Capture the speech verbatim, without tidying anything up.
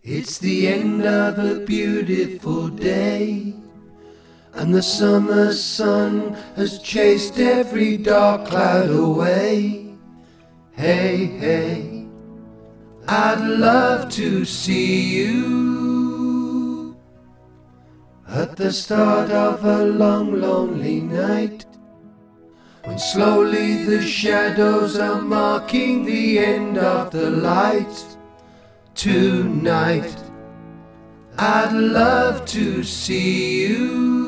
It's the end of a beautiful day, and the summer sun has chased every dark cloud away. Hey, hey, I'd love to see you at the start of a long, lonely night, when slowly the shadows are marking the end of the light. Tonight, I'd love to see you